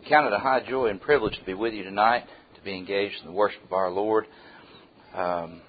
Count it a high joy and privilege to be with you tonight, to be engaged in the worship of our Lord. Kind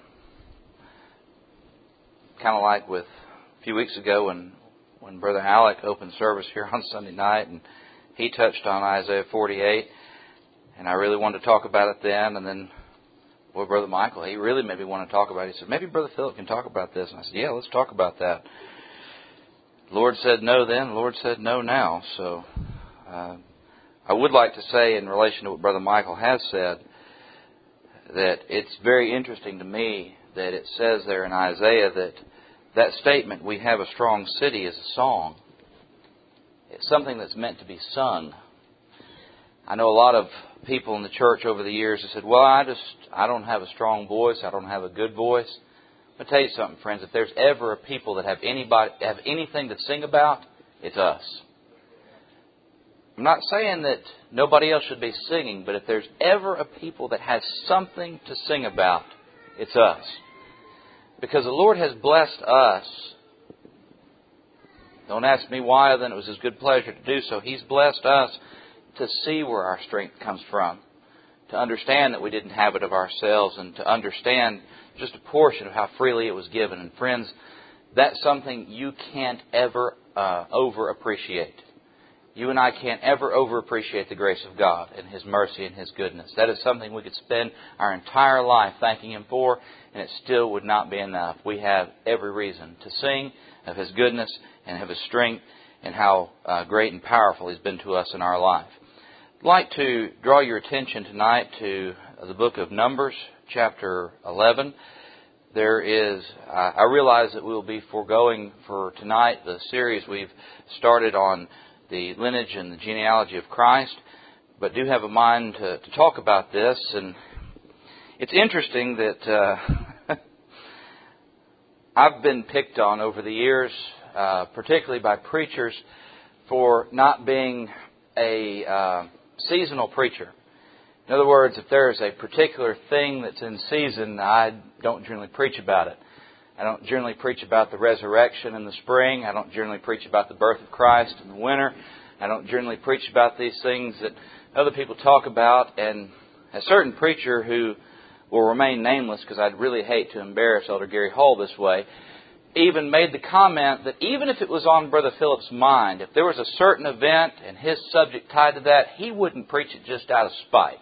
of like with a few weeks ago when Brother Alec opened service here on Sunday night, and he touched on Isaiah 48, and I really wanted to talk about it then, and then, well, Brother Michael, he really made me want to talk about it. He said, maybe Brother Philip can talk about this. And I said, yeah, let's talk about that. The Lord said no then, the Lord said no now. So I would like to say, in relation to what Brother Michael has said, that it's very interesting to me that it says there in Isaiah that statement, we have a strong city, is a song. It's something that's meant to be sung. I know a lot of people in the church over the years have said, well, I don't have a strong voice, I don't have a good voice. I'll tell you something, friends, if there's ever a people that have anything to sing about, it's us. I'm not saying that nobody else should be singing, but if there's ever a people that has something to sing about, it's us. Because the Lord has blessed us. Don't ask me why, then it was His good pleasure to do so. He's blessed us to see where our strength comes from, to understand that we didn't have it of ourselves, and to understand just a portion of how freely it was given. And friends, that's something you can't ever over-appreciate. You and I can't ever over-appreciate the grace of God and His mercy and His goodness. That is something we could spend our entire life thanking Him for, and it still would not be enough. We have every reason to sing of His goodness and of His strength and how great and powerful He's been to us in our life. I'd like to draw your attention tonight to the book of Numbers, chapter 11. I realize that we'll be foregoing for tonight the series we've started on the lineage and the genealogy of Christ, but do have a mind to talk about this. And it's interesting that I've been picked on over the years, particularly by preachers, for not being a seasonal preacher. In other words, if there is a particular thing that's in season, I don't generally preach about it. I don't generally preach about the resurrection in the spring. I don't generally preach about the birth of Christ in the winter. I don't generally preach about these things that other people talk about. And a certain preacher who will remain nameless, because I'd really hate to embarrass Elder Gary Hall this way, even made the comment that even if it was on Brother Philip's mind, if there was a certain event and his subject tied to that, he wouldn't preach it just out of spite.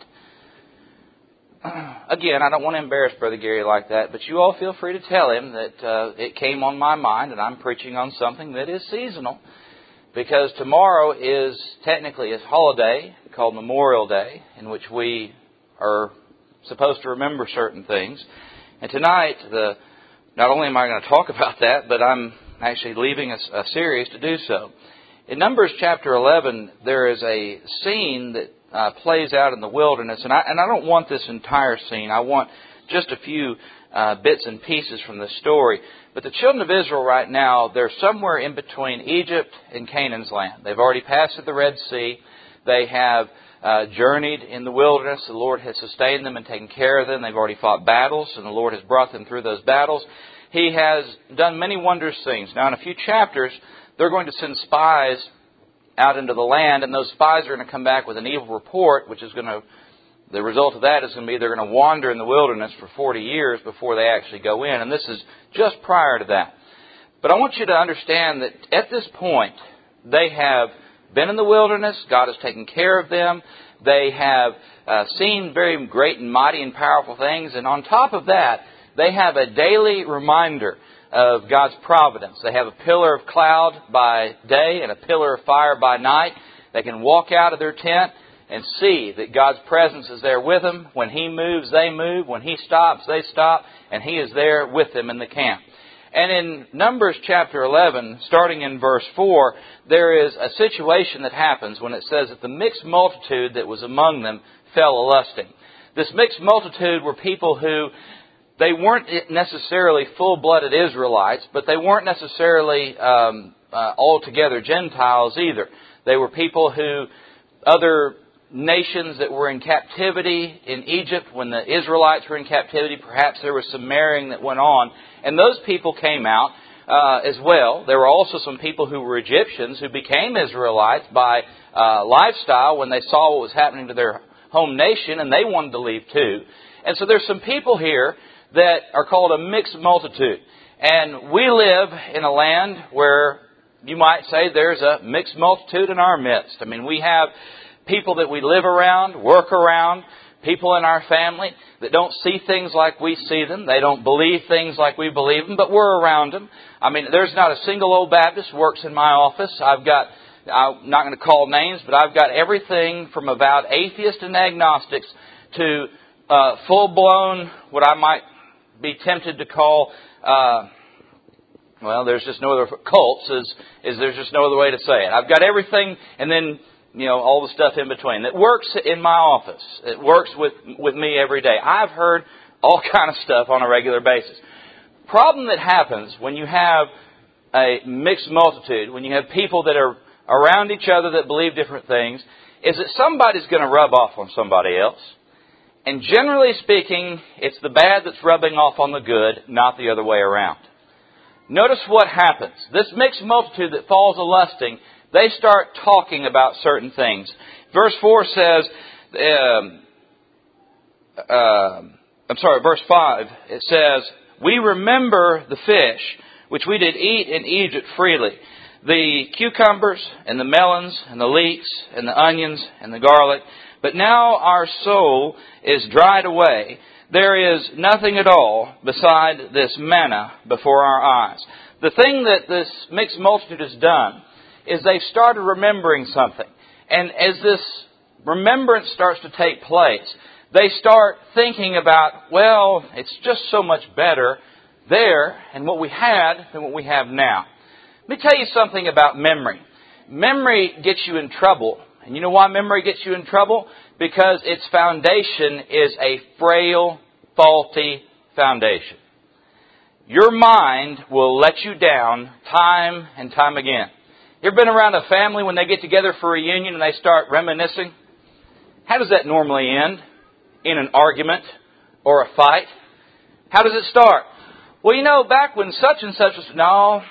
Again, I don't want to embarrass Brother Gary like that, but you all feel free to tell him that it came on my mind and I'm preaching on something that is seasonal, because tomorrow is technically a holiday called Memorial Day, in which we are supposed to remember certain things. And tonight, not only am I going to talk about that, but I'm actually leaving a series to do so. In Numbers chapter 11, there is a scene that plays out in the wilderness, and I don't want this entire scene. I want just a few bits and pieces from the story. But the children of Israel right now, they're somewhere in between Egypt and Canaan's land. They've already passed through the Red Sea. They have journeyed in the wilderness. The Lord has sustained them and taken care of them. They've already fought battles, and the Lord has brought them through those battles. He has done many wondrous things. Now, in a few chapters, they're going to send spies out into the land, and those spies are going to come back with an evil report, the result of that is going to be they're going to wander in the wilderness for 40 years before they actually go in, and this is just prior to that. But I want you to understand that at this point, they have been in the wilderness. God has taken care of them. They have seen very great and mighty and powerful things, and on top of that, they have a daily reminder of God's providence. They have a pillar of cloud by day and a pillar of fire by night. They can walk out of their tent and see that God's presence is there with them. When He moves, they move. When He stops, they stop. And He is there with them in the camp. And in Numbers chapter 11, starting in verse 4, there is a situation that happens when it says that the mixed multitude that was among them fell a-lusting. This mixed multitude were people who, they weren't necessarily full-blooded Israelites, but they weren't necessarily altogether Gentiles either. They were people who, other nations that were in captivity in Egypt, when the Israelites were in captivity, perhaps there was some marrying that went on. And those people came out as well. There were also some people who were Egyptians who became Israelites by lifestyle when they saw what was happening to their home nation, and they wanted to leave too. And so there's some people here that are called a mixed multitude. And we live in a land where you might say there's a mixed multitude in our midst. I mean, we have people that we live around, work around, people in our family that don't see things like we see them. They don't believe things like we believe them, but we're around them. I mean, there's not a single old Baptist works in my office. I'm not going to call names, but I've got everything from about atheists and agnostics to full-blown, what I might be tempted to call, there's just no other, cults, there's just no other way to say it. I've got everything, and then, all the stuff in between that works in my office. It works with me every day. I've heard all kind of stuff on a regular basis. Problem that happens when you have a mixed multitude, when you have people that are around each other that believe different things, is that somebody's going to rub off on somebody else. And generally speaking, it's the bad that's rubbing off on the good, not the other way around. Notice what happens. This mixed multitude that falls a lusting, they start talking about certain things. Verse 4 says, verse 5, it says, "We remember the fish, which we did eat in Egypt freely, the cucumbers and the melons and the leeks and the onions and the garlic. But now our soul is dried away. There is nothing at all beside this manna before our eyes." The thing that this mixed multitude has done is they've started remembering something. And as this remembrance starts to take place, they start thinking about, it's just so much better there and what we had than what we have now. Let me tell you something about memory. Memory gets you in trouble. And you know why memory gets you in trouble? Because its foundation is a frail, faulty foundation. Your mind will let you down time and time again. You ever been around a family when they get together for a reunion and they start reminiscing? How does that normally end? In an argument or a fight? How does it start? Well, back when such and such was... No,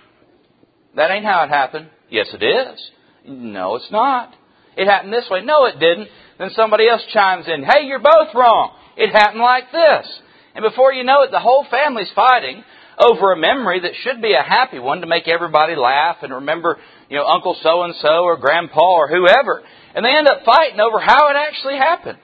that ain't how it happened. Yes, it is. No, it's not. It happened this way. No, it didn't. Then somebody else chimes in. Hey, you're both wrong. It happened like this. And before you know it, the whole family's fighting over a memory that should be a happy one to make everybody laugh and remember, Uncle so-and-so or Grandpa or whoever. And they end up fighting over how it actually happened.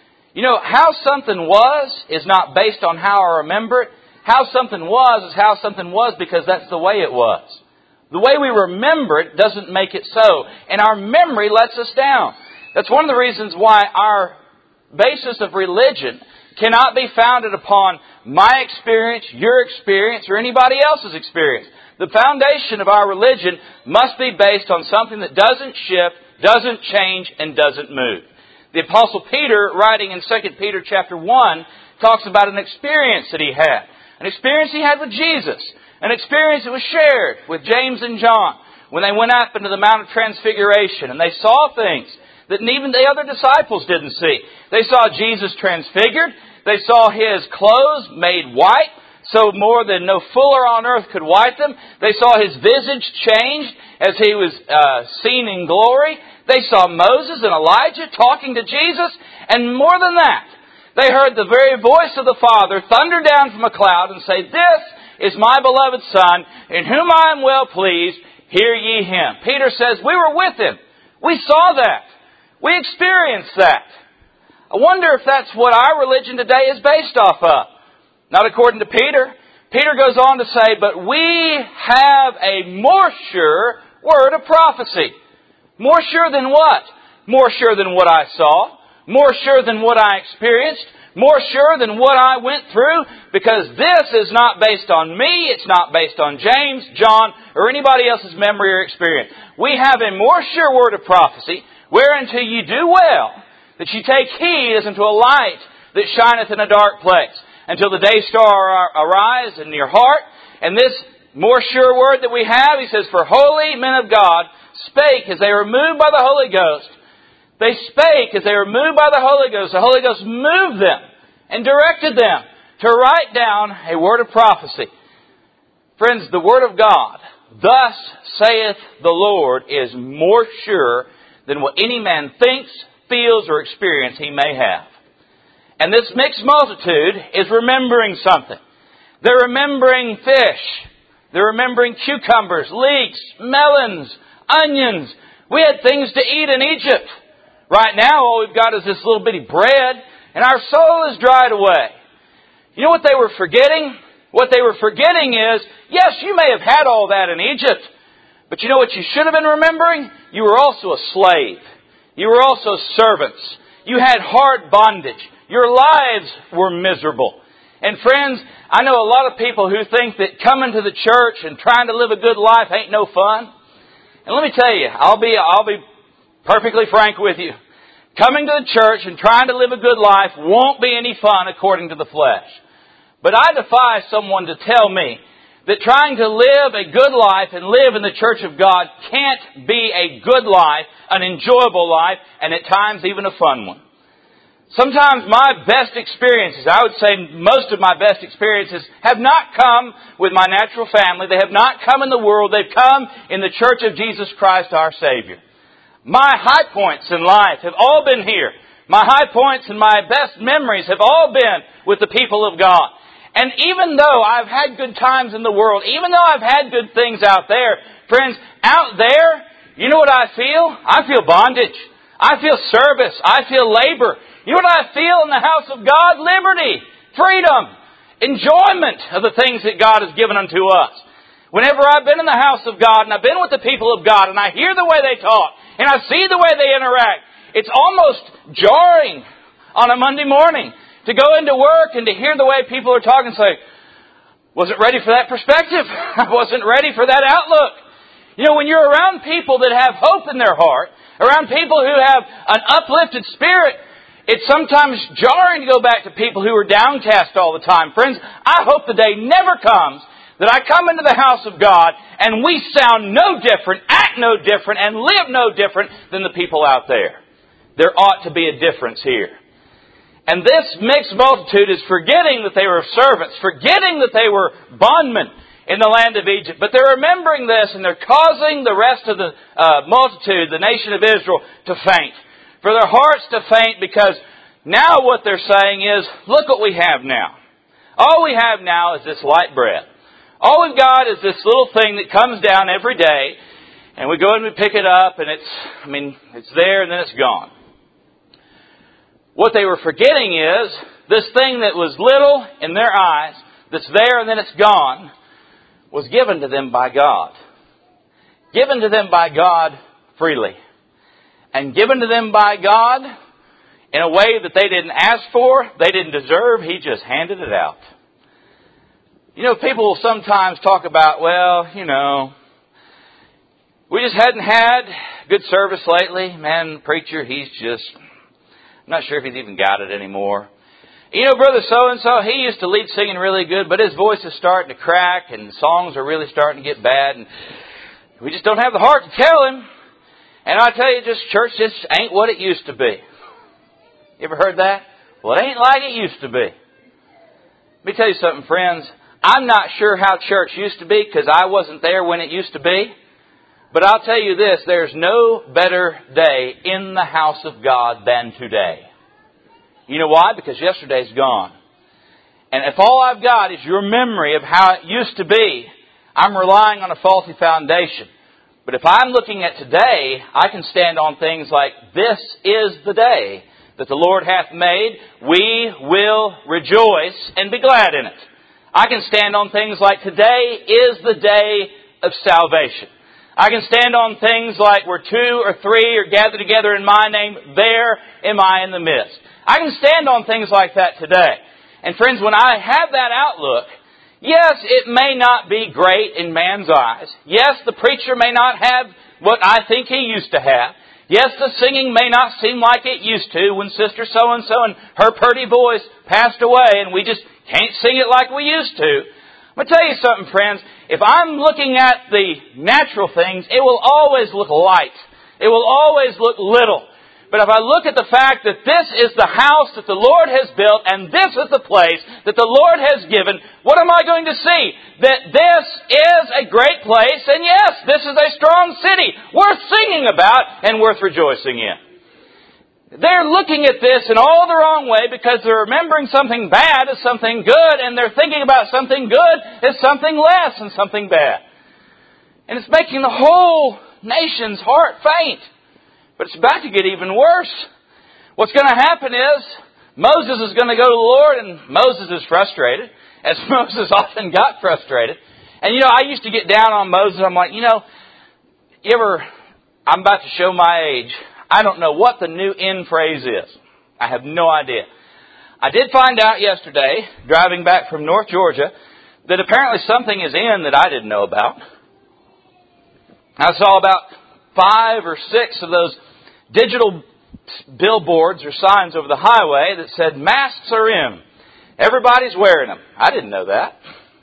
How something was is not based on how I remember it. How something was is how something was because that's the way it was. The way we remember it doesn't make it so. And our memory lets us down. That's one of the reasons why our basis of religion cannot be founded upon my experience, your experience, or anybody else's experience. The foundation of our religion must be based on something that doesn't shift, doesn't change, and doesn't move. The Apostle Peter, writing in 2 Peter chapter 1, talks about an experience that he had. An experience he had with Jesus. An experience that was shared with James and John when they went up into the Mount of Transfiguration and they saw things that even the other disciples didn't see. They saw Jesus transfigured. They saw His clothes made white, so more than no fuller on earth could white them. They saw His visage changed as He was seen in glory. They saw Moses and Elijah talking to Jesus. And more than that, they heard the very voice of the Father thunder down from a cloud and say, "This is my beloved Son, in whom I am well pleased. Hear ye Him." Peter says, we were with Him. We saw that. We experienced that. I wonder if that's what our religion today is based off of. Not according to Peter. Peter goes on to say, but we have a more sure word of prophecy. More sure than what? More sure than what I saw. More sure than what I experienced. More sure than what I went through. Because this is not based on me. It's not based on James, John, or anybody else's memory or experience. We have a more sure word of prophecy, whereunto ye do well, that ye take heed as unto a light that shineth in a dark place, until the day star arise in your heart. And this more sure word that we have, he says, for holy men of God spake as they were moved by the Holy Ghost. They spake as they were moved by the Holy Ghost. The Holy Ghost moved them and directed them to write down a word of prophecy. Friends, the Word of God, thus saith the Lord, is more sure than what any man thinks, feels, or experience he may have. And this mixed multitude is remembering something. They're remembering fish. They're remembering cucumbers, leeks, melons, onions. We had things to eat in Egypt. Right now, all we've got is this little bitty bread, and our soul is dried away. You know what they were forgetting? What they were forgetting is, yes, you may have had all that in Egypt, but you know what you should have been remembering? You were also a slave. You were also servants. You had hard bondage. Your lives were miserable. And friends, I know a lot of people who think that coming to the church and trying to live a good life ain't no fun. And let me tell you, I'll be perfectly frank with you. Coming to the church and trying to live a good life won't be any fun according to the flesh. But I defy someone to tell me that trying to live a good life and live in the church of God can't be a good life, an enjoyable life, and at times even a fun one. Sometimes my best experiences, I would say most of my best experiences, have not come with my natural family. They have not come in the world. They've come in the church of Jesus Christ, our Savior. My high points in life have all been here. My high points and my best memories have all been with the people of God. And even though I've had good times in the world, even though I've had good things out there, friends, out there, you know what I feel? I feel bondage. I feel service. I feel labor. You know what I feel in the house of God? Liberty, freedom, enjoyment of the things that God has given unto us. Whenever I've been in the house of God and I've been with the people of God and I hear the way they talk and I see the way they interact, it's almost jarring on a Monday morning to go into work and to hear the way people are talking and say, wasn't ready for that perspective. I wasn't ready for that outlook. You know, when you're around people that have hope in their heart, around people who have an uplifted spirit, it's sometimes jarring to go back to people who are downcast all the time. Friends, I hope the day never comes that I come into the house of God and we sound no different, act no different, and live no different than the people out there. There ought to be a difference here. And this mixed multitude is forgetting that they were servants, forgetting that they were bondmen in the land of Egypt. But they're remembering this and they're causing the rest of the multitude, the nation of Israel, to faint. For their hearts to faint, because now what they're saying is, look what we have now. All we have now is this light bread. All we've got is this little thing that comes down every day, and we go and we pick it up, and it's there and then it's gone. What they were forgetting is, this thing that was little in their eyes, that's there and then it's gone, was given to them by God. Given to them by God freely. And given to them by God in a way that they didn't ask for, they didn't deserve, He just handed it out. You know, people will sometimes talk about, we just hadn't had good service lately. Man, the preacher, I'm not sure if he's even got it anymore. You know, Brother so-and-so, he used to lead singing really good, but his voice is starting to crack and songs are really starting to get bad, and we just don't have the heart to tell him. And I tell you, church just ain't what it used to be. You ever heard that? Well, it ain't like it used to be. Let me tell you something, friends. I'm not sure how church used to be because I wasn't there when it used to be. But I'll tell you this, there's no better day in the house of God than today. You know why? Because yesterday's gone. And if all I've got is your memory of how it used to be, I'm relying on a faulty foundation. But if I'm looking at today, I can stand on things like, this is the day that the Lord hath made. We will rejoice and be glad in it. I can stand on things like, today is the day of salvation. I can stand on things like, where 2 or 3 are gathered together in my name, there am I in the midst. I can stand on things like that today. And friends, when I have that outlook, yes, it may not be great in man's eyes. Yes, the preacher may not have what I think he used to have. Yes, the singing may not seem like it used to when Sister so-and-so and her pretty voice passed away and we just can't sing it like we used to. I'm going to tell you something, friends. If I'm looking at the natural things, it will always look light. It will always look little. But if I look at the fact that this is the house that the Lord has built and this is the place that the Lord has given, what am I going to see? That this is a great place, and yes, this is a strong city worth singing about and worth rejoicing in. They're looking at this in all the wrong way because they're remembering something bad as something good, and they're thinking about something good as something less than something bad. And it's making the whole nation's heart faint. But it's about to get even worse. What's going to happen is Moses is going to go to the Lord, and Moses is frustrated, as Moses often got frustrated. And I used to get down on Moses. I'm like, I'm about to show my age. I don't know what the new end phrase is. I have no idea. I did find out yesterday, driving back from North Georgia, that apparently something is in that I didn't know about. I saw about 5 or 6 of those digital billboards or signs over the highway that said, masks are in. Everybody's wearing them. I didn't know that.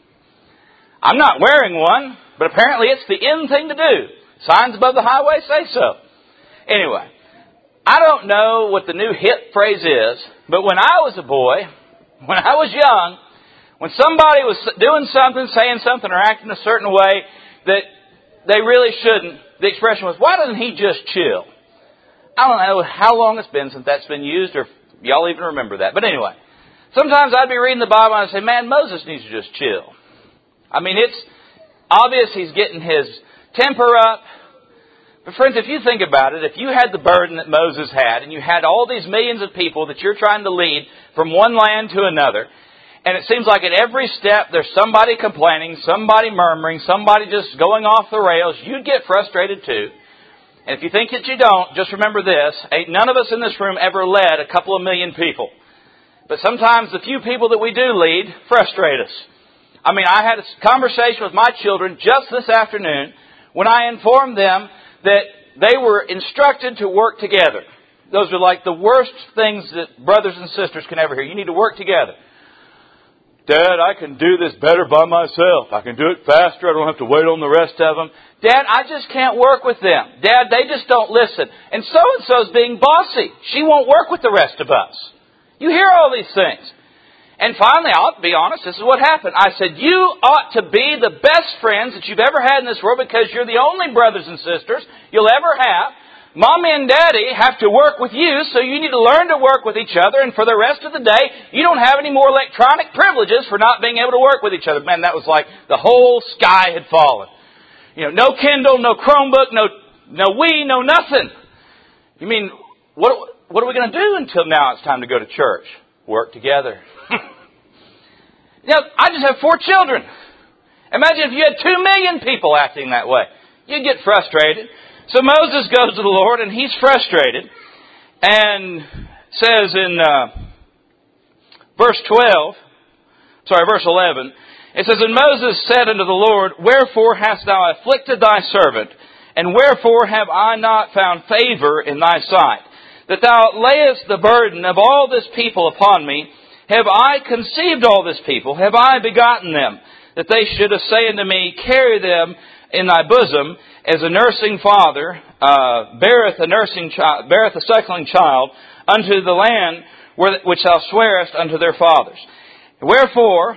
I'm not wearing one, but apparently it's the in thing to do. Signs above the highway say so. Anyway, I don't know what the new hit phrase is, but when I was a boy, when I was young, when somebody was doing something, saying something, or acting a certain way that they really shouldn't, the expression was, why doesn't he just chill? I don't know how long it's been since that's been used, or if y'all even remember that. But anyway, sometimes I'd be reading the Bible and I'd say, man, Moses needs to just chill. I mean, it's obvious he's getting his temper up. But friends, if you think about it, if you had the burden that Moses had, and you had all these millions of people that you're trying to lead from one land to another, and it seems like at every step there's somebody complaining, somebody murmuring, somebody just going off the rails, you'd get frustrated too. And if you think that you don't, just remember this, ain't none of us in this room ever led a couple of million people. But sometimes the few people that we do lead frustrate us. I mean, I had a conversation with my children just this afternoon when I informed them that they were instructed to work together. Those are like the worst things that brothers and sisters can ever hear. You need to work together. Dad, I can do this better by myself. I can do it faster. I don't have to wait on the rest of them. Dad, I just can't work with them. Dad, they just don't listen. And so-and-so's being bossy. She won't work with the rest of us. You hear all these things. And finally, I'll be honest, this is what happened. I said, you ought to be the best friends that you've ever had in this world because you're the only brothers and sisters you'll ever have. Mommy and Daddy have to work with you, so you need to learn to work with each other. And for the rest of the day, you don't have any more electronic privileges for not being able to work with each other. Man, that was like the whole sky had fallen. No Kindle, no Chromebook, no Wii, no nothing. You mean, what are we going to do until now it's time to go to church? Work together. I just have 4 children. Imagine if you had 2 million people acting that way. You'd get frustrated. So Moses goes to the Lord and he's frustrated and says in verse 11, it says, and Moses said unto the Lord, wherefore hast thou afflicted thy servant, and wherefore have I not found favor in thy sight, that thou layest the burden of all this people upon me? Have I conceived all this people? Have I begotten them? That they should say unto me, carry them in thy bosom, as a nursing father beareth a suckling child unto the land which thou swearest unto their fathers. Wherefore,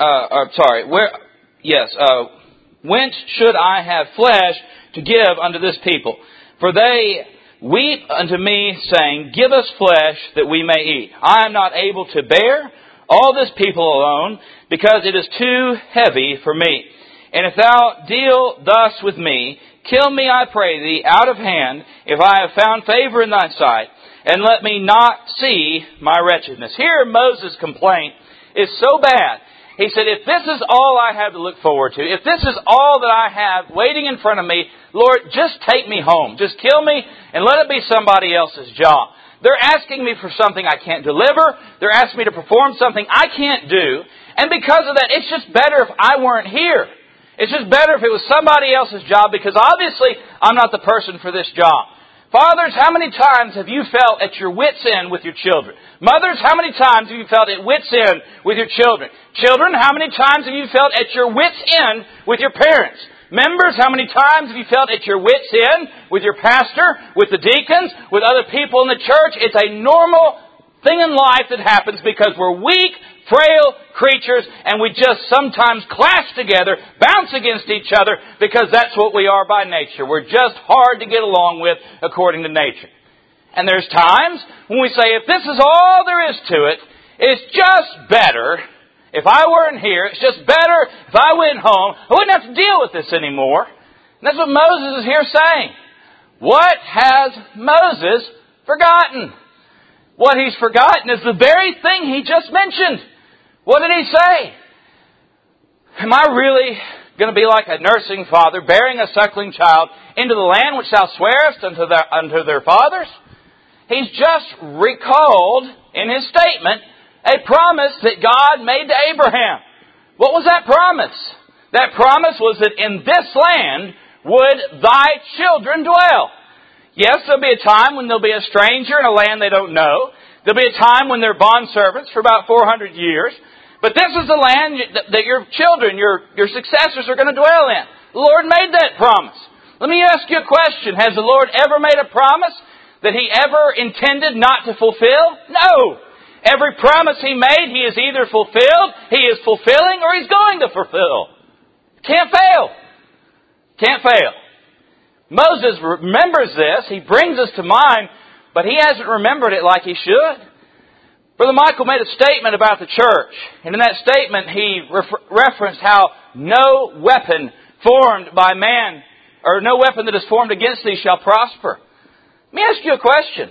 whence should I have flesh to give unto this people? For they weep unto me, saying, give us flesh that we may eat. I am not able to bear all this people alone, because it is too heavy for me. And if thou deal thus with me, kill me, I pray thee, out of hand, if I have found favor in thy sight, and let me not see my wretchedness. Here Moses' complaint is so bad. He said, if this is all I have to look forward to, if this is all that I have waiting in front of me, Lord, just take me home. Just kill me and let it be somebody else's job. They're asking me for something I can't deliver. They're asking me to perform something I can't do. And because of that, it's just better if I weren't here. It's just better if it was somebody else's job, because obviously I'm not the person for this job. Fathers, how many times have you felt at your wit's end with your children? Mothers, how many times have you felt at wit's end with your children? Children, how many times have you felt at your wit's end with your parents? members? How many times have you felt at your wits' end with your pastor, with the deacons, with other people in the church? It's a normal thing in life that happens because we're weak, frail creatures, and we just sometimes clash together, bounce against each other, because that's what we are by nature. We're just hard to get along with according to nature. And there's times when we say, if this is all there is to it, it's just better if I weren't here. It's just better if I went home. I wouldn't have to deal with this anymore. And that's what Moses is here saying. What has Moses forgotten? What he's forgotten is the very thing he just mentioned. What did he say? Am I really going to be like a nursing father, bearing a suckling child into the land which thou swearest unto their fathers? He's just recalled in his statement a promise that God made to Abraham. What was that promise? That promise was that in this land would thy children dwell. Yes, there'll be a time when there'll be a stranger in a land they don't know. There'll be a time when they're bondservants for about 400 years. But this is the land that your children, your successors are going to dwell in. The Lord made that promise. Let me ask you a question. Has the Lord ever made a promise that He ever intended not to fulfill? No. Every promise He made, He is either fulfilled, He is fulfilling, or He's going to fulfill. Can't fail. Can't fail. Moses remembers this. He brings us to mind, but he hasn't remembered it like he should. Brother Michael made a statement about the church, and in that statement he referenced how no weapon formed by man, or no weapon that is formed against thee shall prosper. Let me ask you a question.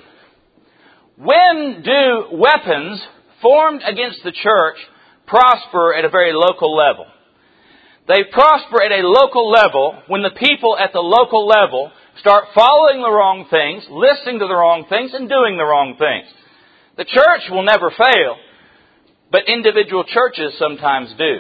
When do weapons formed against the church prosper at a very local level? They prosper at a local level when the people at the local level start following the wrong things, listening to the wrong things, and doing the wrong things. The church will never fail, but individual churches sometimes do.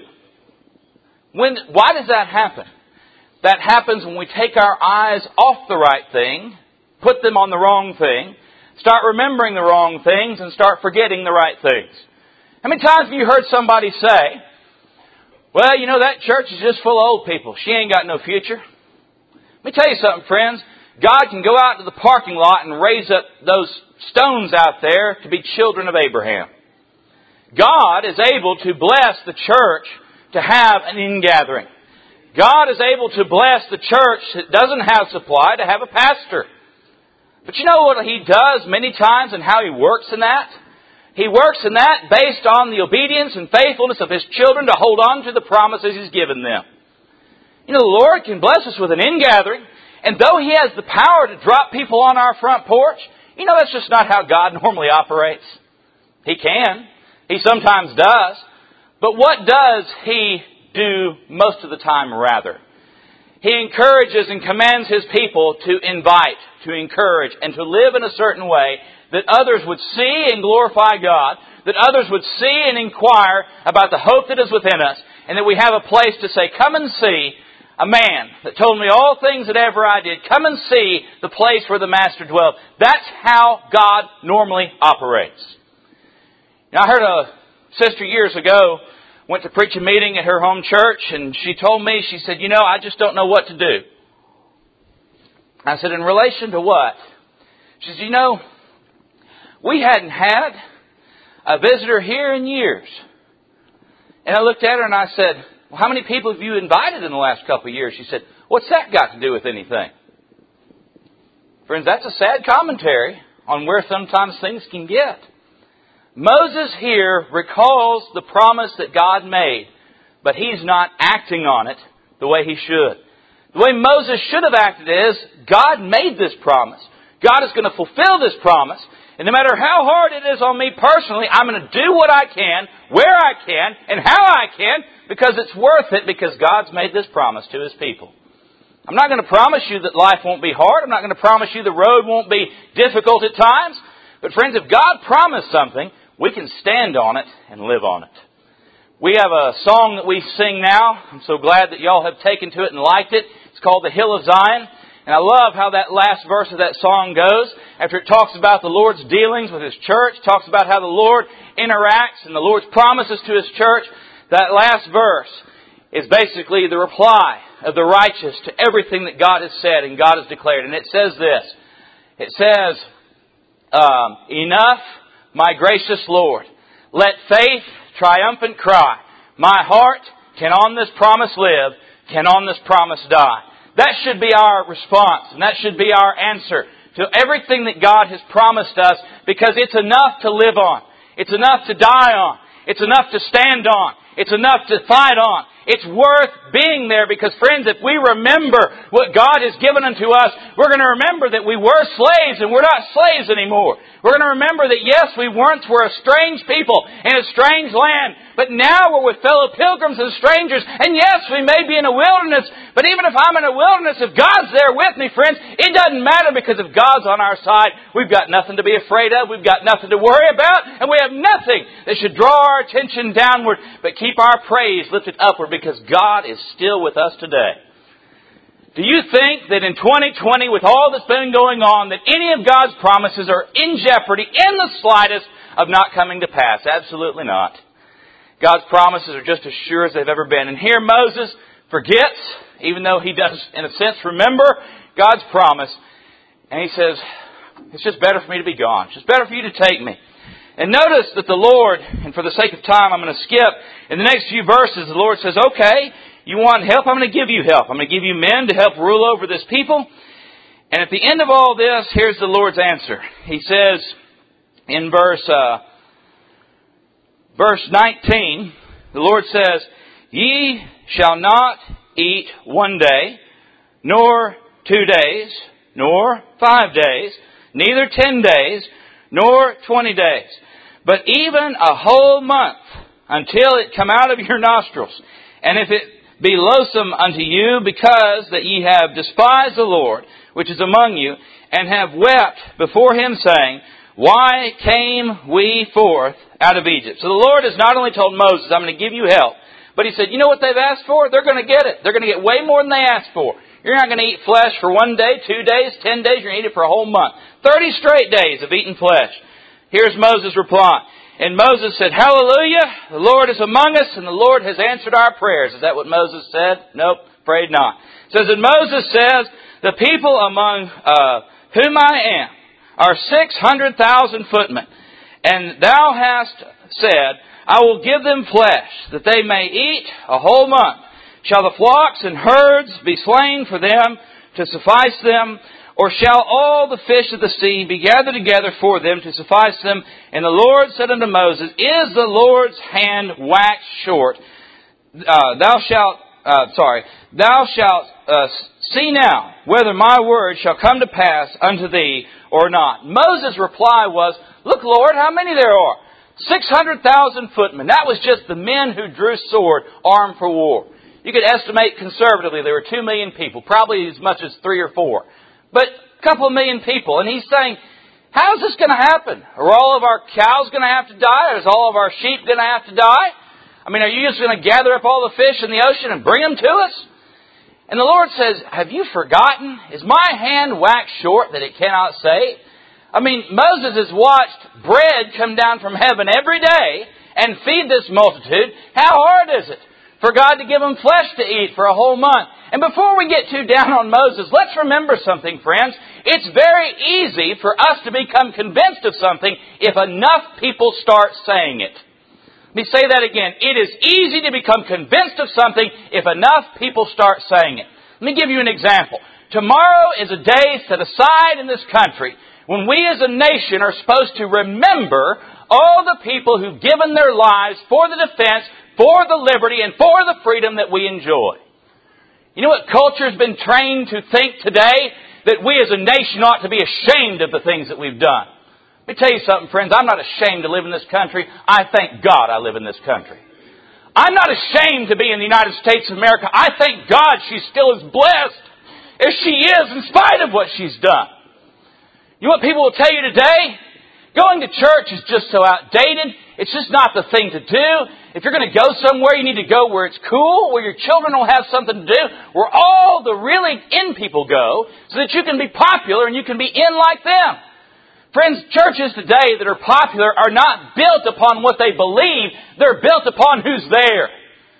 Why does that happen? That happens when we take our eyes off the right thing, put them on the wrong thing, start remembering the wrong things, and start forgetting the right things. How many times have you heard somebody say, well, you know, that church is just full of old people. She ain't got no future. Let me tell you something, friends. God can go out to the parking lot and raise up those stones out there to be children of Abraham. God is able to bless the church to have an ingathering. God is able to bless the church that doesn't have supply to have a pastor. But you know what He does many times and how He works in that? He works in that based on the obedience and faithfulness of His children to hold on to the promises He's given them. You know, the Lord can bless us with an ingathering, and though He has the power to drop people on our front porch, you know, that's just not how God normally operates. He can. He sometimes does. But what does He do most of the time rather? He encourages and commands His people to invite, to encourage, and to live in a certain way that others would see and glorify God, that others would see and inquire about the hope that is within us, and that we have a place to say, come and see a man that told me all things that ever I did. Come and see the place where the Master dwelt. That's how God normally operates. Now, I heard a sister years ago went to preach a meeting at her home church, and she told me, she said, you know, I just don't know what to do. I said, in relation to what? She said, you know, we hadn't had a visitor here in years. And I looked at her and I said, well, how many people have you invited in the last couple of years? She said, what's that got to do with anything? Friends, that's a sad commentary on where sometimes things can get. Moses here recalls the promise that God made, but he's not acting on it the way he should. The way Moses should have acted is, God made this promise. God is going to fulfill this promise. And no matter how hard it is on me personally, I'm going to do what I can, where I can, and how I can, because it's worth it, because God's made this promise to His people. I'm not going to promise you that life won't be hard. I'm not going to promise you the road won't be difficult at times. But friends, if God promised something, we can stand on it and live on it. We have a song that we sing now. I'm so glad that y'all have taken to it and liked it. It's called The Hill of Zion. And I love how that last verse of that song goes. After it talks about the Lord's dealings with His church, talks about how the Lord interacts and the Lord's promises to His church, that last verse is basically the reply of the righteous to everything that God has said and God has declared. And it says this. It says, enough, my gracious Lord. Let faith triumphant cry. My heart can on this promise live, can on this promise die. That should be our response, and that should be our answer to everything that God has promised us, because it's enough to live on. It's enough to die on. It's enough to stand on. It's enough to fight on. It's worth being there because, friends, if we remember what God has given unto us, we're going to remember that we were slaves and we're not slaves anymore. We're going to remember that, yes, we once were a strange people in a strange land, but now we're with fellow pilgrims and strangers. And yes, we may be in a wilderness, but even if I'm in a wilderness, if God's there with me, friends, it doesn't matter, because if God's on our side, we've got nothing to be afraid of, we've got nothing to worry about, and we have nothing that should draw our attention downward, but keep our praise lifted upward, because God is still with us today. Do you think that in 2020, with all that's been going on, that any of God's promises are in jeopardy in the slightest of not coming to pass? Absolutely not. God's promises are just as sure as they've ever been. And here Moses forgets, even though he does, in a sense, remember God's promise. And he says, it's just better for me to be gone. It's just better for you to take me. And notice that the Lord, and for the sake of time I'm going to skip, in the next few verses the Lord says, okay, you want help? I'm going to give you help. I'm going to give you men to help rule over this people. And at the end of all this, here's the Lord's answer. He says in verse 19, the Lord says, ye shall not eat 1 day, nor 2 days, nor 5 days, neither 10 days, nor 20 days, but even a whole month, until it come out of your nostrils. And if it be loathsome unto you, because that ye have despised the Lord, which is among you, and have wept before Him, saying, why came we forth out of Egypt? So the Lord has not only told Moses, I'm going to give you help, but He said, you know what they've asked for? They're going to get it. They're going to get way more than they asked for. You're not going to eat flesh for 1 day, 2 days, 10 days. You're going to eat it for a whole month. 30 straight days of eating flesh. Here's Moses' reply. And Moses said, hallelujah, the Lord is among us, and the Lord has answered our prayers. Is that what Moses said? Nope, afraid not. It says, and Moses says, the people among whom I am are 600,000 footmen. And thou hast said, I will give them flesh, that they may eat a whole month. Shall the flocks and herds be slain for them to suffice them? Or shall all the fish of the sea be gathered together for them to suffice them? And the Lord said unto Moses, is the Lord's hand waxed short? Thou shalt see now whether my word shall come to pass unto thee or not. Moses' reply was, look, Lord, how many there are. 600,000 footmen. That was just the men who drew sword, armed for war. You could estimate conservatively there were 2 million people, probably as much as 3 or 4. But a couple of million people. And He's saying, how is this going to happen? Are all of our cows going to have to die? Is all of our sheep going to have to die? I mean, are you just going to gather up all the fish in the ocean and bring them to us? And the Lord says, have you forgotten? Is my hand waxed short that it cannot save? I mean, Moses has watched bread come down from heaven every day and feed this multitude. How hard is it for God to give them flesh to eat for a whole month? And before we get too down on Moses, let's remember something, friends. It's very easy for us to become convinced of something if enough people start saying it. Let me say that again. It is easy to become convinced of something if enough people start saying it. Let me give you an example. Tomorrow is a day set aside in this country when we as a nation are supposed to remember all the people who've given their lives for the defense, for the liberty, and for the freedom that we enjoy. You know what culture has been trained to think today? That we as a nation ought to be ashamed of the things that we've done. Let me tell you something, friends. I'm not ashamed to live in this country. I thank God I live in this country. I'm not ashamed to be in the United States of America. I thank God she's still as blessed as she is in spite of what she's done. You know what people will tell you today? Going to church is just so outdated. It's just not the thing to do. If you're going to go somewhere, you need to go where it's cool, where your children will have something to do, where all the really in people go, so that you can be popular and you can be in like them. Friends, churches today that are popular are not built upon what they believe. They're built upon who's there.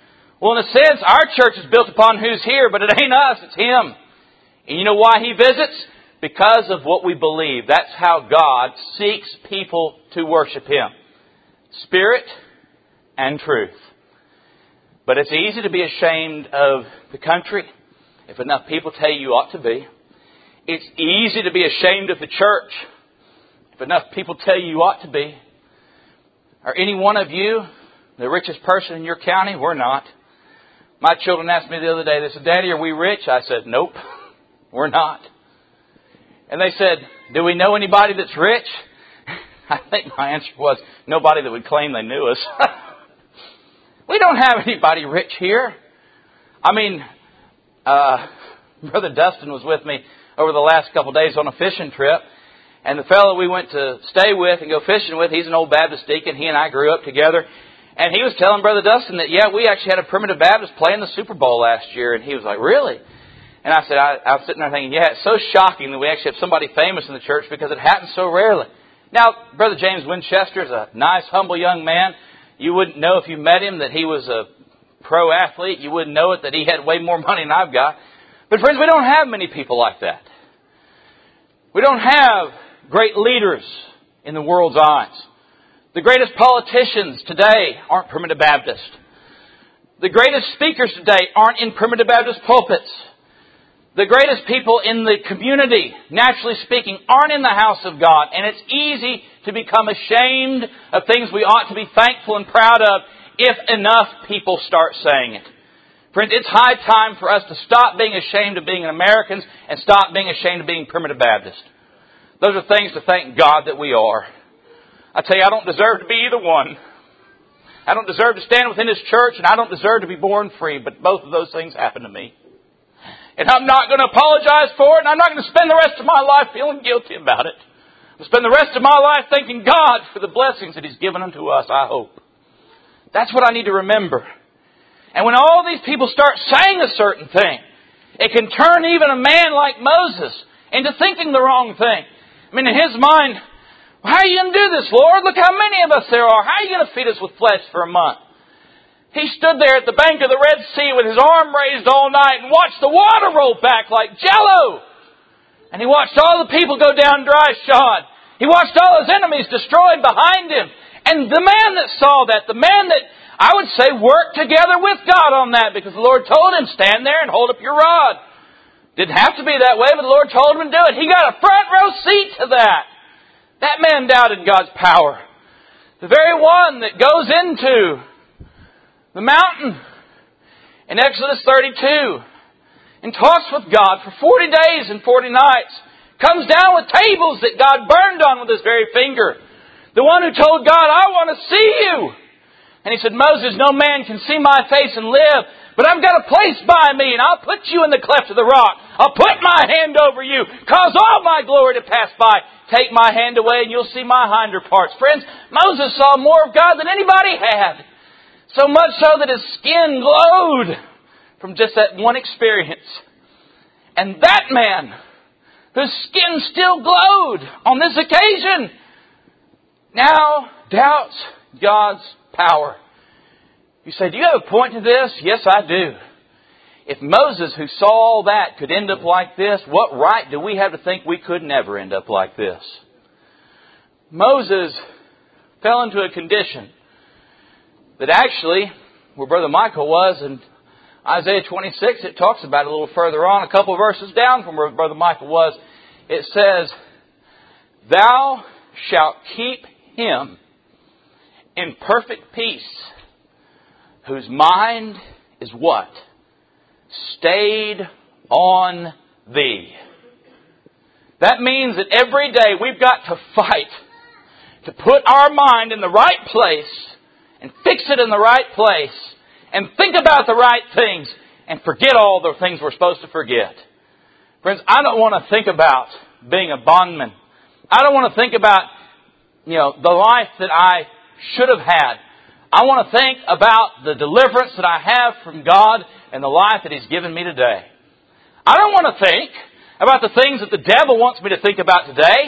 Well, in a sense, our church is built upon who's here, but it ain't us, it's Him. And you know why He visits? Because of what we believe. That's how God seeks people to worship Him. Spirit and truth. But it's easy to be ashamed of the country if enough people tell you ought to be. It's easy to be ashamed of the church if enough people tell you ought to be. Are any one of you the richest person in your county? We're not. My children asked me the other day, they said, Daddy, are we rich? I said, nope, we're not. And they said, do we know anybody that's rich? I think my answer was, nobody that would claim they knew us. We don't have anybody rich here. I mean, Brother Dustin was with me over the last couple of days on a fishing trip. And the fellow we went to stay with and go fishing with, he's an old Baptist deacon. He and I grew up together. And he was telling Brother Dustin that, yeah, we actually had a primitive Baptist play in the Super Bowl last year. And he was like, really? And I said, I was sitting there thinking, yeah, it's so shocking that we actually have somebody famous in the church because it happens so rarely. Now, Brother James Winchester is a nice, humble young man. You wouldn't know if you met him that he was a pro athlete. You wouldn't know it that he had way more money than I've got. But friends, we don't have many people like that. We don't have great leaders in the world's eyes. The greatest politicians today aren't Primitive Baptist. The greatest speakers today aren't in Primitive Baptist pulpits. The greatest people in the community, naturally speaking, aren't in the house of God. And it's easy to become ashamed of things we ought to be thankful and proud of if enough people start saying it. Friends, it's high time for us to stop being ashamed of being Americans and stop being ashamed of being Primitive Baptist. Those are things to thank God that we are. I tell you, I don't deserve to be either one. I don't deserve to stand within His church, and I don't deserve to be born free, but both of those things happen to me. And I'm not going to apologize for it, and I'm not going to spend the rest of my life feeling guilty about it. I'll spend the rest of my life thanking God for the blessings that He's given unto us, I hope. That's what I need to remember. And when all these people start saying a certain thing, it can turn even a man like Moses into thinking the wrong thing. I mean, in his mind, how are you going to do this, Lord? Look how many of us there are. How are you going to feed us with flesh for a month? He stood there at the bank of the Red Sea with his arm raised all night and watched the water roll back like jello. And he watched all the people go down dry shod. He watched all his enemies destroyed behind him. And the man that saw that, the man that, I would say, worked together with God on that, because the Lord told him, stand there and hold up your rod. Didn't have to be that way, but the Lord told him to do it. He got a front row seat to that. That man doubted God's power. The very one that goes into the mountain in Exodus 32 and talks with God for 40 days and 40 nights, comes down with tables that God burned on with His very finger. The one who told God, I want to see you. And He said, Moses, no man can see my face and live, but I've got a place by me, and I'll put you in the cleft of the rock. I'll put my hand over you, cause all my glory to pass by. Take my hand away, and you'll see my hinder parts. Friends, Moses saw more of God than anybody had. So much so that his skin glowed from just that one experience. And that man, whose skin still glowed on this occasion, now doubts God's power. You say, do you have a point to this? Yes, I do. If Moses, who saw all that, could end up like this, what right do we have to think we could never end up like this? Moses fell into a condition that actually, where Brother Michael was in Isaiah 26, it talks about it a little further on, a couple of verses down from where Brother Michael was. It says, Thou shalt keep him in perfect peace, whose mind is what? Stayed on Thee. That means that every day we've got to fight to put our mind in the right place and fix it in the right place and think about the right things and forget all the things we're supposed to forget. Friends, I don't want to think about being a bondman. I don't want to think about, the life that I should have had. I want to think about the deliverance that I have from God and the life that He's given me today. I don't want to think about the things that the devil wants me to think about today.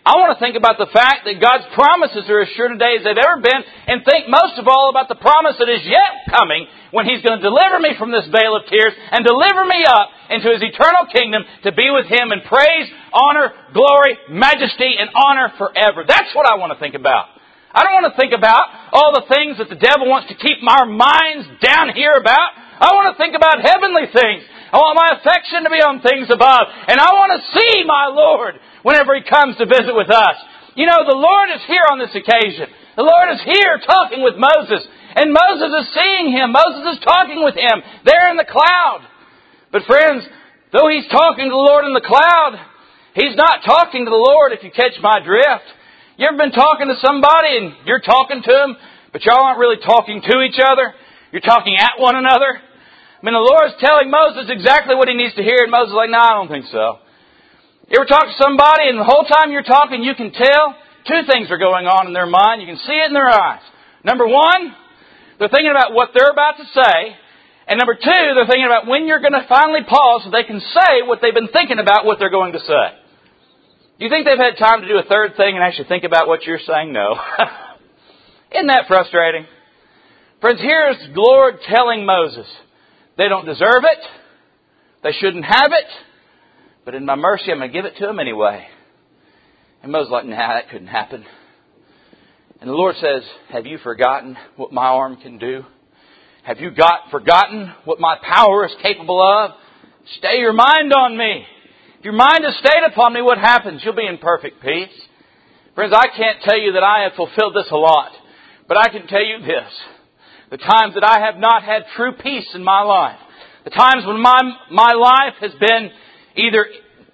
I want to think about the fact that God's promises are as sure today as they've ever been, and think most of all about the promise that is yet coming when He's going to deliver me from this vale of tears and deliver me up into His eternal kingdom to be with Him in praise, honor, glory, majesty, and honor forever. That's what I want to think about. I don't want to think about all the things that the devil wants to keep our minds down here about. I want to think about heavenly things. I want my affection to be on things above. And I want to see my Lord whenever He comes to visit with us. You know, the Lord is here on this occasion. The Lord is here talking with Moses. And Moses is seeing Him. Moses is talking with Him there in the cloud. But friends, though He's talking to the Lord in the cloud, He's not talking to the Lord, if you catch my drift. You ever been talking to somebody and you're talking to them, but y'all aren't really talking to each other? You're talking at one another? I mean, the Lord's telling Moses exactly what he needs to hear, and Moses is like, no, I don't think so. You ever talk to somebody, and the whole time you're talking, you can tell two things are going on in their mind. You can see it in their eyes. Number one, they're thinking about what they're about to say. And number two, they're thinking about when you're going to finally pause so they can say what they've been thinking about what they're going to say. Do you think they've had time to do a third thing and actually think about what you're saying? No. Isn't that frustrating? Friends, here's the Lord telling Moses, they don't deserve it. They shouldn't have it. But in my mercy, I'm going to give it to them anyway. And Moses is like, nah, that couldn't happen. And the Lord says, have you forgotten what my arm can do? Have you forgotten what my power is capable of? Stay your mind on me. If your mind is stayed upon me, what happens? You'll be in perfect peace. Friends, I can't tell you that I have fulfilled this a lot. But I can tell you this. The times that I have not had true peace in my life, the times when my life has been either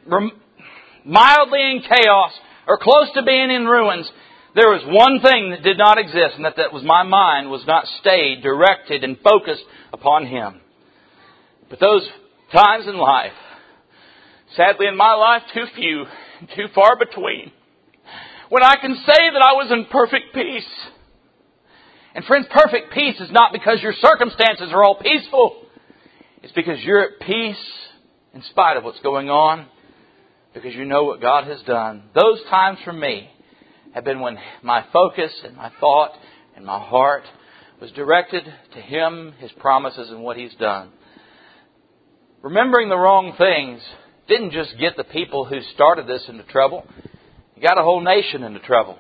mildly in chaos or close to being in ruins, there was one thing that did not exist, and that was my mind was not stayed, directed, and focused upon Him. But those times in life, sadly in my life, too few, too far between, when I can say that I was in perfect peace. And friends, perfect peace is not because your circumstances are all peaceful. It's because you're at peace in spite of what's going on. Because you know what God has done. Those times for me have been when my focus and my thought and my heart was directed to Him, His promises, and what He's done. Remembering the wrong things didn't just get the people who started this into trouble. It got a whole nation into trouble.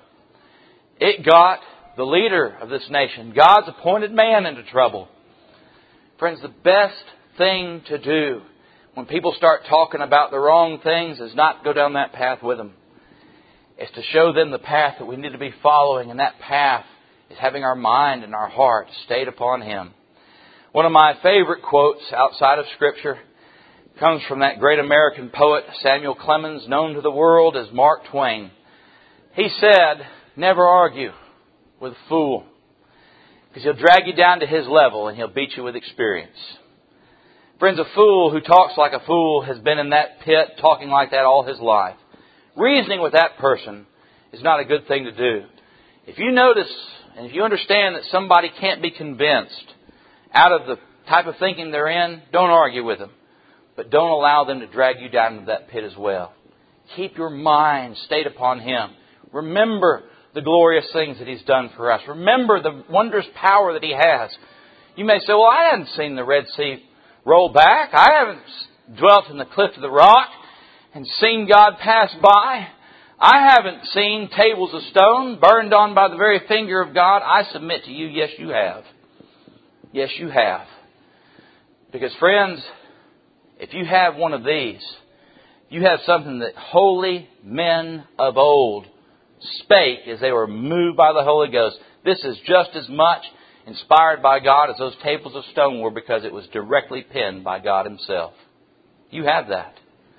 It got the leader of this nation, God's appointed man, into trouble. Friends, the best thing to do when people start talking about the wrong things is not go down that path with them. It's to show them the path that we need to be following, and that path is having our mind and our heart stayed upon Him. One of my favorite quotes outside of Scripture comes from that great American poet, Samuel Clemens, known to the world as Mark Twain. He said, never argue with a fool, because he'll drag you down to his level and he'll beat you with experience. Friends, a fool who talks like a fool has been in that pit talking like that all his life. Reasoning with that person is not a good thing to do. If you notice and if you understand that somebody can't be convinced out of the type of thinking they're in, don't argue with them. But don't allow them to drag you down into that pit as well. Keep your mind stayed upon Him. Remember the glorious things that He's done for us. Remember the wondrous power that He has. You may say, well, I haven't seen the Red Sea roll back. I haven't dwelt in the cliff of the rock and seen God pass by. I haven't seen tables of stone burned on by the very finger of God. I submit to you, yes, you have. Yes, you have. Because, friends, if you have one of these, you have something that holy men of old spake as they were moved by the Holy Ghost. This is just as much inspired by God as those tables of stone were, because it was directly penned by God Himself. You have that.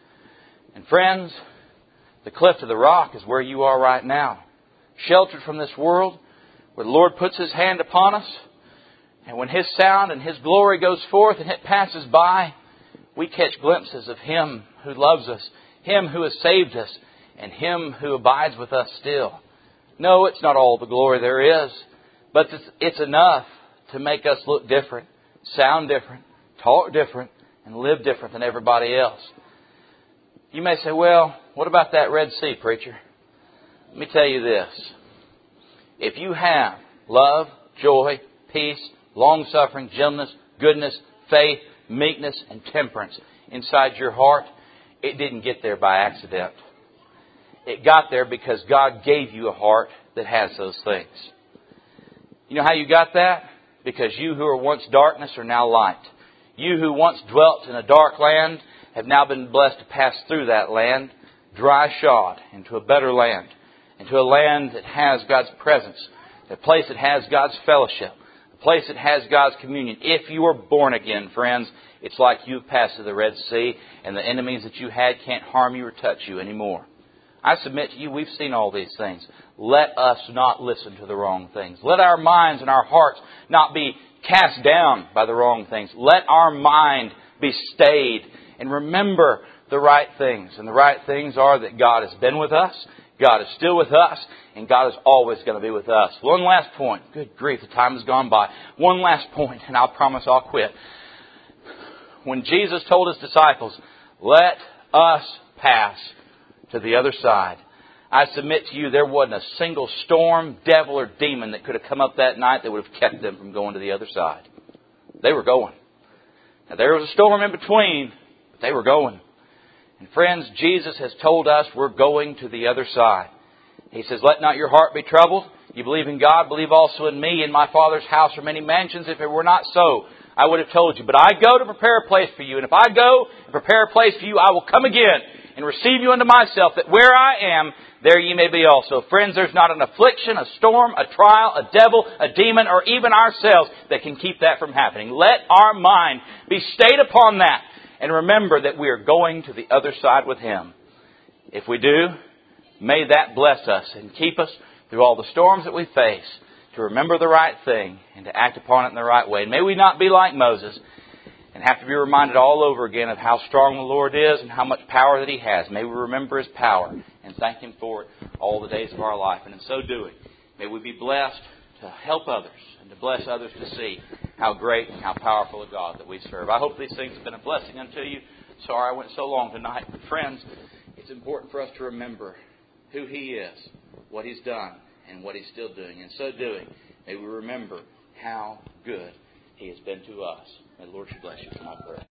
And friends, the cliff of the rock is where you are right now. Sheltered from this world, where the Lord puts His hand upon us. And when His sound and His glory goes forth and it passes by, we catch glimpses of Him who loves us, Him who has saved us, and Him who abides with us still. No, it's not all the glory there is, but it's enough to make us look different, sound different, talk different, and live different than everybody else. You may say, well, what about that Red Sea, preacher? Let me tell you this. If you have love, joy, peace, long-suffering, gentleness, goodness, faith, meekness, and temperance inside your heart, it didn't get there by accident. It got there because God gave you a heart that has those things. You know how you got that? Because you who were once darkness are now light. You who once dwelt in a dark land have now been blessed to pass through that land, dry shod, into a better land, into a land that has God's presence, a place that has God's fellowship, a place that has God's communion. If you are born again, friends, it's like you've passed through the Red Sea, and the enemies that you had can't harm you or touch you anymore. I submit to you, we've seen all these things. Let us not listen to the wrong things. Let our minds and our hearts not be cast down by the wrong things. Let our mind be stayed and remember the right things. And the right things are that God has been with us, God is still with us, and God is always going to be with us. One last point. Good grief, the time has gone by. One last point, and I'll promise I'll quit. When Jesus told His disciples, let us pass to the other side, I submit to you there wasn't a single storm, devil, or demon that could have come up that night that would have kept them from going to the other side. They were going. Now there was a storm in between, but they were going. And friends, Jesus has told us we're going to the other side. He says, let not your heart be troubled. You believe in God, believe also in me. In my Father's house are many mansions. If it were not so, I would have told you. But I go to prepare a place for you. And if I go and prepare a place for you, I will come again and receive you unto myself, that where I am, there ye may be also. Friends, there's not an affliction, a storm, a trial, a devil, a demon, or even ourselves that can keep that from happening. Let our mind be stayed upon that. And remember that we are going to the other side with Him. If we do, may that bless us and keep us through all the storms that we face to remember the right thing and to act upon it in the right way. And may we not be like Moses and have to be reminded all over again of how strong the Lord is and how much power that He has. May we remember His power and thank Him for it all the days of our life. And in so doing, may we be blessed to help others and to bless others to see how great and how powerful a God that we serve. I hope these things have been a blessing unto you. Sorry I went so long tonight. But friends, it's important for us to remember who He is, what He's done, and what He's still doing. In so doing, may we remember how good He has been to us. May the Lord bless you. It's my prayer.